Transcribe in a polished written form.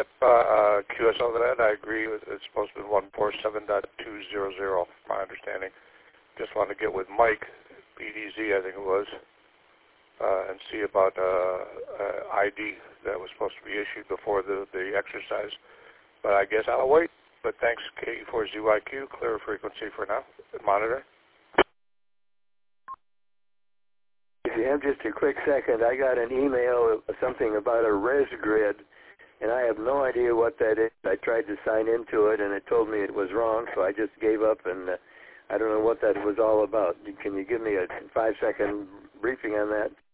Yep, QS over that. I agree with it's supposed to be 147.200, my understanding. Just wanted to get with Mike, BDZ, I think it was, and see about ID that was supposed to be issued before the exercise. But I guess I'll wait. But thanks, KE4ZYQ. Clear frequency for now. Monitor. If you have just a quick second, I got an email, something about a res grid, and I have no idea what that is. I tried to sign into it, and it told me it was wrong, so I just gave up, and I don't know what that was all about. Can you give me a 5-second briefing on that?